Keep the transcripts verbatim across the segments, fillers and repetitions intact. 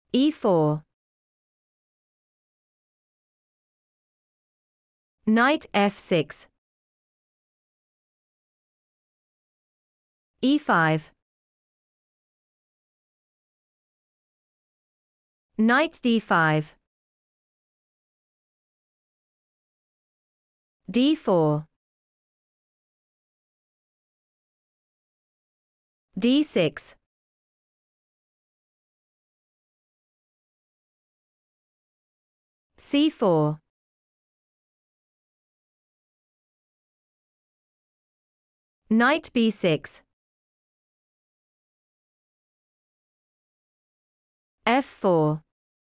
e four. Knight f six. e five. Knight d five. d four. d six. c four. Knight b six. f four.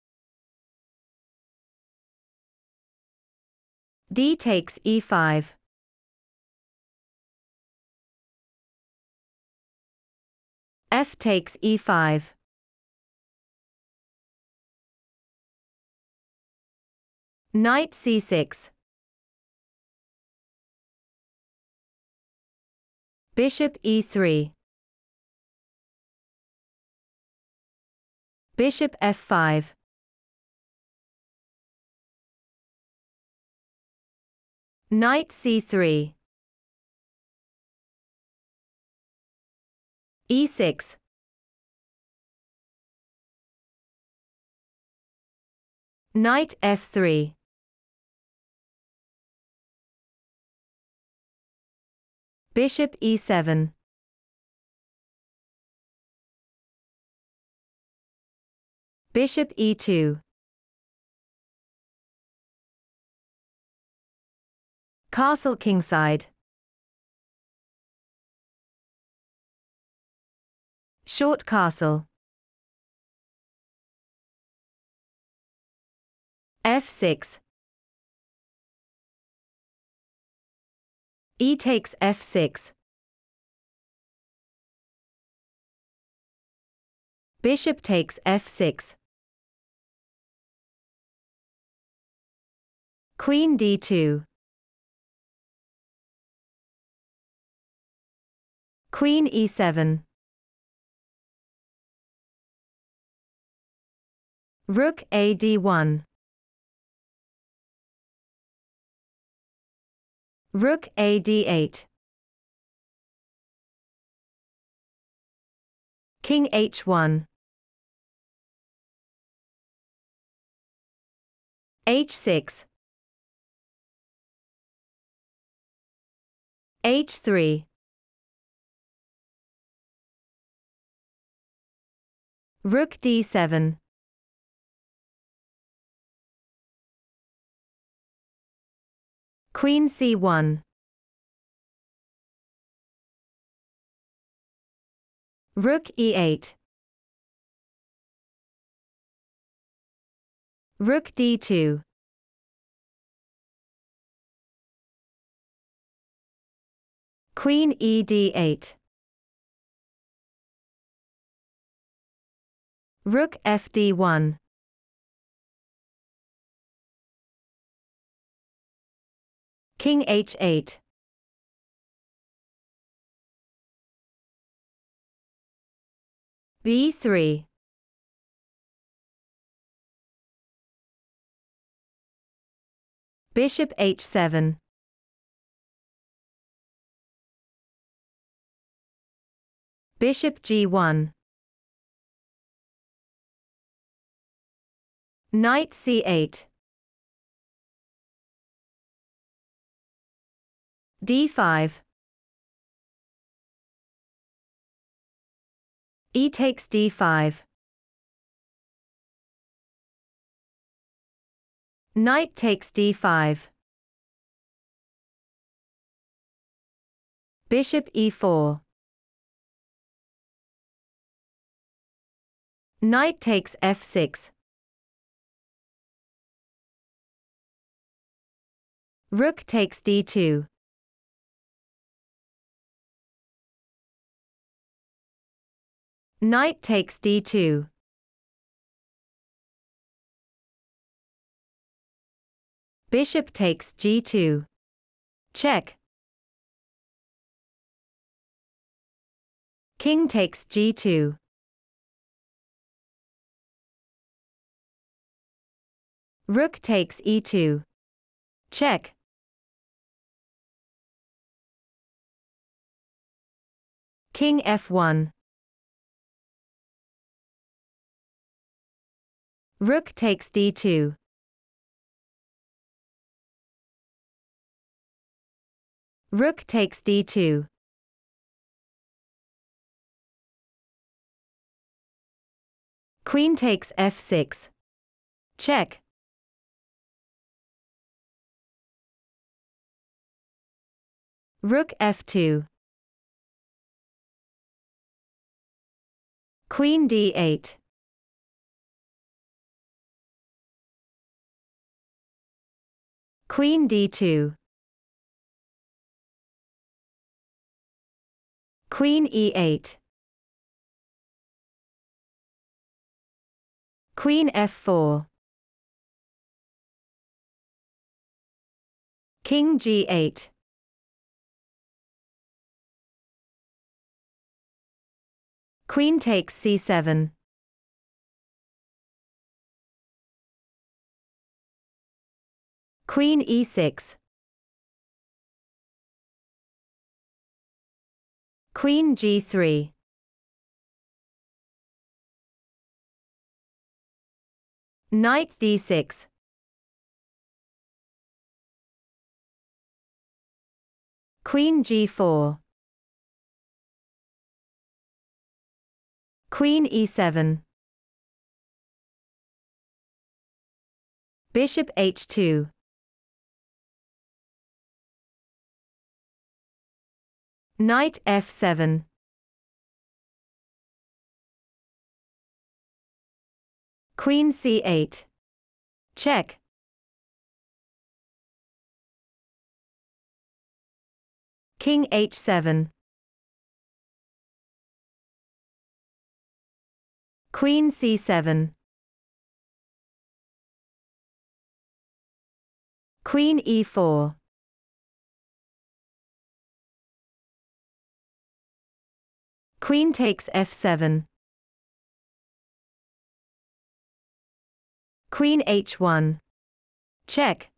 D takes e five. F takes e five. Knight c six. Bishop e three. Bishop f five. Knight c three. e six. Knight f three. Bishop e seven. Bishop e two. Castle kingside. Short castle. f six. E takes f six. Bishop takes f six. Queen d two. Queen e seven. Rook a d one. Rook a d eight. King h one. h six. h three. Rook d seven. Queen c one. Rook e eight. Rook d two. Queen e d eight. Rook f d one. King h eight. b three. Bishop h seven. Bishop g one. Knight c eight. d five. E takes d five. Knight takes d five. Bishop e four. Knight takes f six. Rook takes d two. Knight takes d two. Bishop takes g two. Check. King takes g two. Rook takes e two. Check. King f one. Rook takes d two. Rook takes d two. Queen takes f six. Check. Rook f two. Queen d eight. Queen d two. Queen e eight. Queen f four. King g eight. Queen takes c seven. Queen e six. Queen g three. Knight d six. Queen g four. Queen e seven. Bishop h two. Knight f seven. Queen c eight. Check. King h seven. Queen c seven. Queen e four. Queen takes f seven. Queen h one. Check.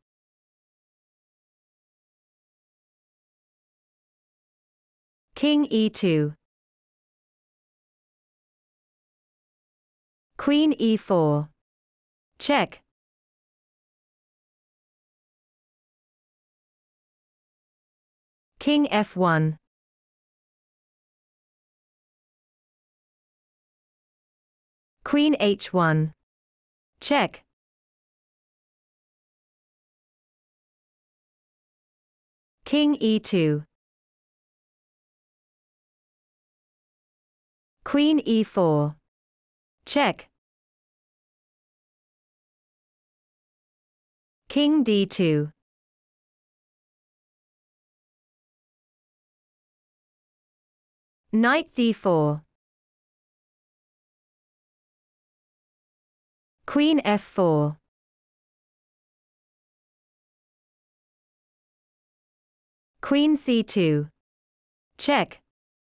King e two. Queen e four. Check. King f one. Queen h one. Check. King e two. Queen e four. Check. King d two. Knight d four. Queen f four. Queen c two. Check.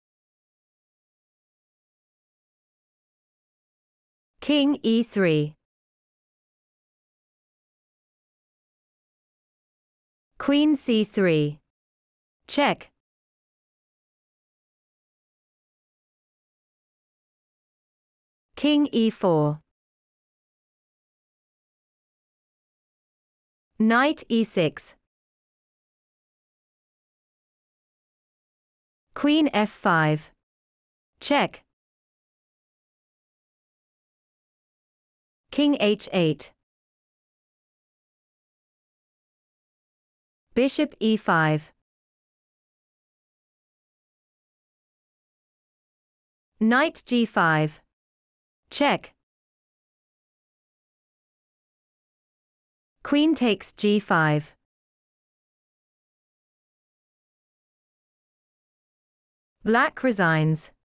King e three. Queen c three. Check. King e four. Knight e six. Queen f five. Check. King h eight. Bishop e five. Knight g five. Check. Queen takes g five. Black resigns.